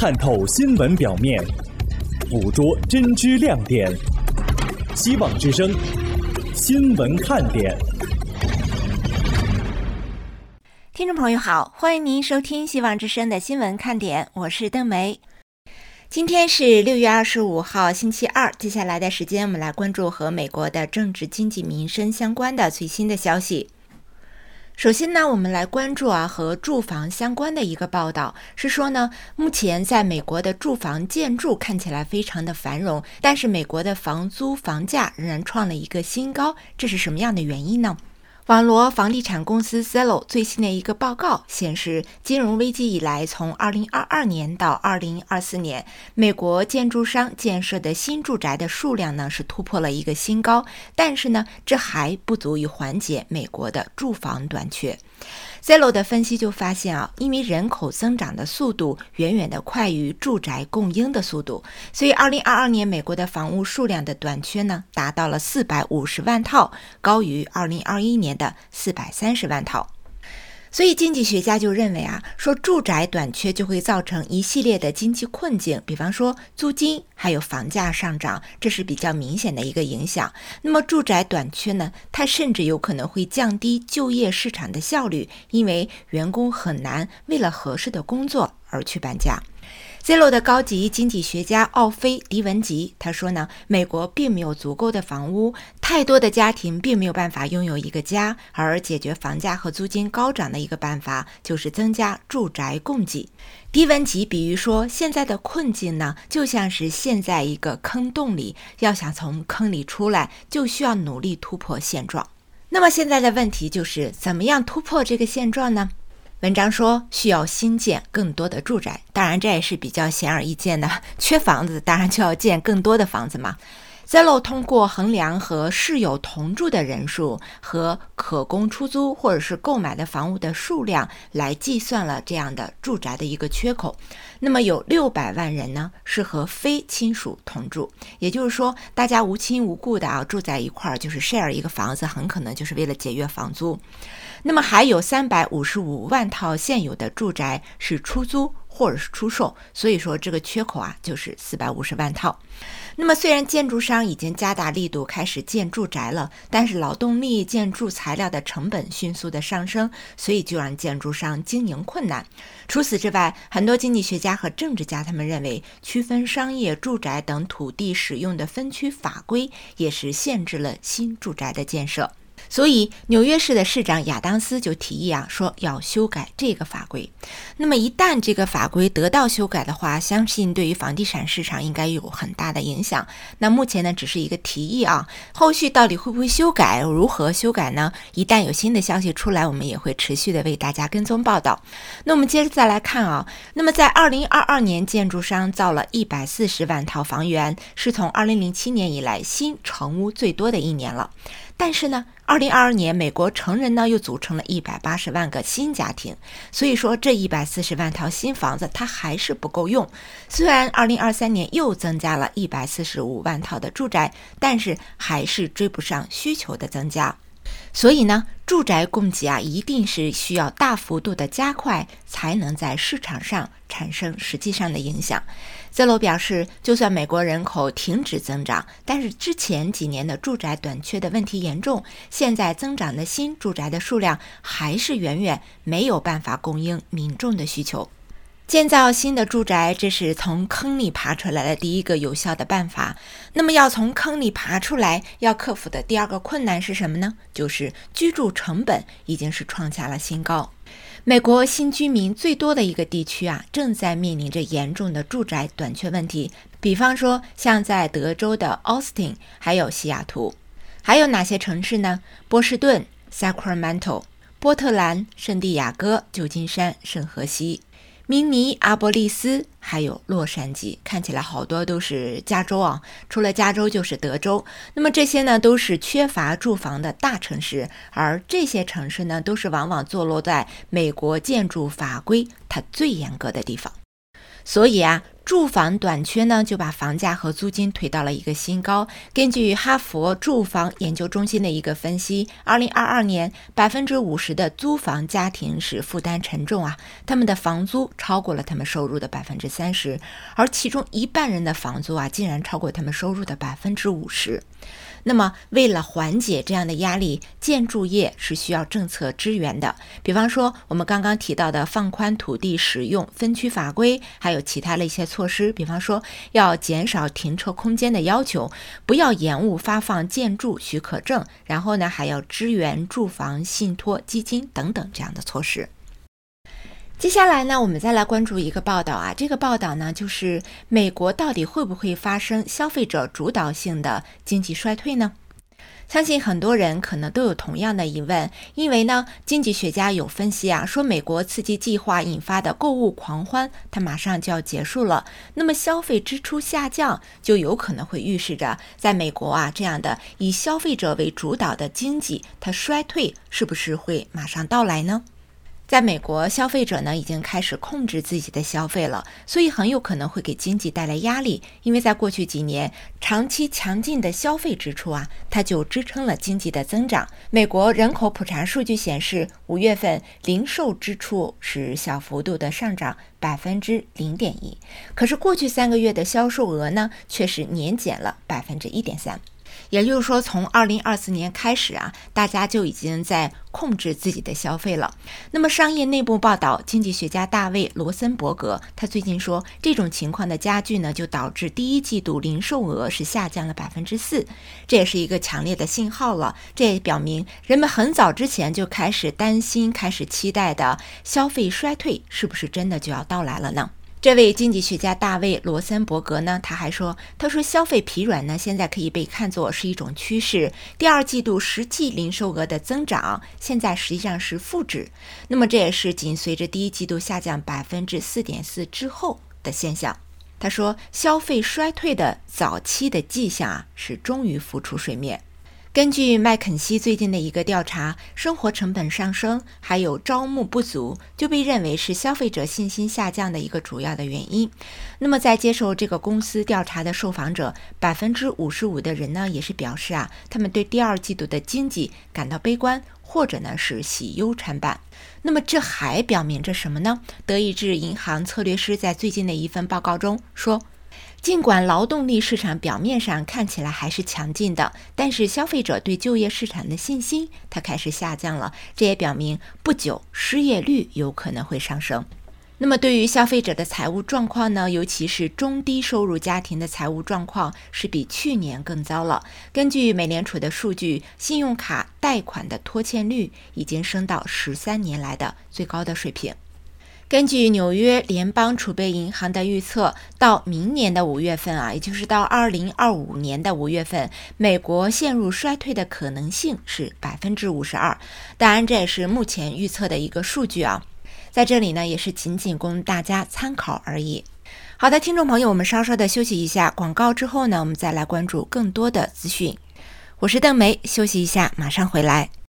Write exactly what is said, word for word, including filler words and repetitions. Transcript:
探透新闻表面，捕捉真知亮点。希望之声，新闻看点。 听众朋友好，欢迎您收听希望之声的新闻看点，我是邓梅。今天是六月二十五号星期二，接下来的时间我们来关注和美国的政治经济民生相关的最新的消息。首先呢，我们来关注啊和住房相关的一个报道，是说呢，目前在美国的住房建筑看起来非常的繁荣，但是美国的房租房价仍然创了一个新高，这是什么样的原因呢？网罗房地产公司 Zillow 最新的一个报告显示，金融危机以来，从二零二二年到二零二四年，美国建筑商建设的新住宅的数量呢是突破了一个新高，但是呢，这还不足以缓解美国的住房短缺。Zillow 的分析就发现啊，因为人口增长的速度远远的快于住宅供应的速度，所以二零二二年美国的房屋数量的短缺呢达到了四百五十万套，高于二零二一年的四百三十万套。所以经济学家就认为啊，说住宅短缺就会造成一系列的经济困境，比方说租金还有房价上涨，这是比较明显的一个影响。那么住宅短缺呢，它甚至有可能会降低就业市场的效率，因为员工很难为了合适的工作而去搬家。Zillow 的高级经济学家奥菲·迪文吉他说呢，美国并没有足够的房屋，太多的家庭并没有办法拥有一个家，而解决房价和租金高涨的一个办法就是增加住宅供给。迪文吉比喻说，现在的困境呢，就像是陷在一个坑洞里，要想从坑里出来，就需要努力突破现状。那么现在的问题就是怎么样突破这个现状呢？文章说需要新建更多的住宅，当然这也是比较显而易见的，缺房子当然就要建更多的房子嘛。Zillow 通过衡量和室友同住的人数和可供出租或者是购买的房屋的数量来计算了这样的住宅的一个缺口。那么有六百万人呢是和非亲属同住，也就是说大家无亲无故的啊住在一块儿，就是 share 一个房子，很可能就是为了节约房租。那么还有三百五十五万套现有的住宅是出租或者是出售，所以说这个缺口啊就是四百五十万套。那么虽然建筑商已经加大力度开始建住宅了，但是劳动力、建筑材料的成本迅速的上升，所以就让建筑商经营困难。除此之外，很多经济学家和政治家他们认为，区分商业、住宅等土地使用的分区法规也是限制了新住宅的建设。所以纽约市的市长亚当斯就提议啊，说要修改这个法规。那么一旦这个法规得到修改的话，相信对于房地产市场应该有很大的影响。那目前呢只是一个提议啊，后续到底会不会修改，如何修改呢？一旦有新的消息出来，我们也会持续的为大家跟踪报道。那我们接着再来看啊，那么在二零二二年建筑商造了一百四十万套房源，是从二零零七年以来新成屋最多的一年了。但是呢二零二二年美国成人呢又组成了一百八十万个新家庭，所以说这一百四十万套新房子它还是不够用。虽然二零二三年又增加了一百四十五万套的住宅，但是还是追不上需求的增加。所以呢住宅供给啊一定是需要大幅度的加快，才能在市场上产生实际上的影响。Zillow 表示，就算美国人口停止增长，但是之前几年的住宅短缺的问题严重，现在增长的新住宅的数量还是远远没有办法供应民众的需求。建造新的住宅，这是从坑里爬出来的第一个有效的办法。那么要从坑里爬出来，要克服的第二个困难是什么呢？就是居住成本已经是创下了新高。美国新居民最多的一个地区啊，正在面临着严重的住宅短缺问题。比方说，像在德州的 Austin， 还有西雅图。还有哪些城市呢？波士顿、Sacramento、波特兰、圣地亚哥、旧金山、圣荷西、明尼阿波利斯，还有洛杉矶。看起来好多都是加州啊，除了加州就是德州。那么这些呢都是缺乏住房的大城市，而这些城市呢都是往往坐落在美国建筑法规它最严格的地方。 所以啊，住房短缺呢，就把房价和租金推到了一个新高。根据哈佛住房研究中心的一个分析，二零二二年 百分之五十 的租房家庭是负担沉重啊，他们的房租超过了他们收入的 百分之三十， 而其中一半人的房租啊，竟然超过他们收入的 百分之五十。那么为了缓解这样的压力，建筑业是需要政策支援的。比方说我们刚刚提到的放宽土地使用分区法规，还有其他的一些措施，比方说要减少停车空间的要求，不要延误发放建筑许可证，然后呢还要支援住房信托基金等等这样的措施。接下来呢，我们再来关注一个报道啊，这个报道呢，就是美国到底会不会发生消费者主导性的经济衰退呢？相信很多人可能都有同样的疑问，因为呢，经济学家有分析啊，说美国刺激计划引发的购物狂欢，它马上就要结束了。那么消费支出下降，就有可能会预示着，在美国啊这样的以消费者为主导的经济，它衰退是不是会马上到来呢？在美国，消费者呢已经开始控制自己的消费了，所以很有可能会给经济带来压力。因为在过去几年，长期强劲的消费支出啊，它就支撑了经济的增长。美国人口普查数据显示，五月份零售支出是小幅度的上涨百分之零点一，可是过去三个月的销售额呢，却是年减了百分之一点三。也就是说，从二零二四年开始啊，大家就已经在控制自己的消费了。那么商业内部报道，经济学家大卫·罗森伯格他最近说，这种情况的加剧呢，就导致第一季度零售额是下降了百分之四，这也是一个强烈的信号了。这也表明人们很早之前就开始担心、开始期待的消费衰退，是不是真的就要到来了呢？这位经济学家大卫·罗森伯格呢，他还说，他说消费疲软呢，现在可以被看作是一种趋势。第二季度实际零售额的增长，现在实际上是负值。那么这也是紧随着第一季度下降百分之四点四之后的现象。他说，消费衰退的早期的迹象啊，是终于浮出水面。根据麦肯锡最近的一个调查，生活成本上升还有招募不足就被认为是消费者信心下降的一个主要的原因。那么在接受这个公司调查的受访者 百分之五十五 的人呢，也是表示啊，他们对第二季度的经济感到悲观，或者呢是喜忧参半。那么这还表明着什么呢？德意志银行策略师在最近的一份报告中说，尽管劳动力市场表面上看起来还是强劲的，但是消费者对就业市场的信心它开始下降了，这也表明不久失业率有可能会上升。那么对于消费者的财务状况呢，尤其是中低收入家庭的财务状况是比去年更糟了。根据美联储的数据，信用卡贷款的拖欠率已经升到十三年来的最高的水平。根据纽约联邦储备银行的预测，到明年的五月份啊，也就是到二零二五年的五月份，美国陷入衰退的可能性是 百分之五十二。 当然这也是目前预测的一个数据啊，在这里呢也是仅仅供大家参考而已。好的，听众朋友，我们稍稍的休息一下，广告之后呢，我们再来关注更多的资讯。我是邓梅，休息一下，马上回来。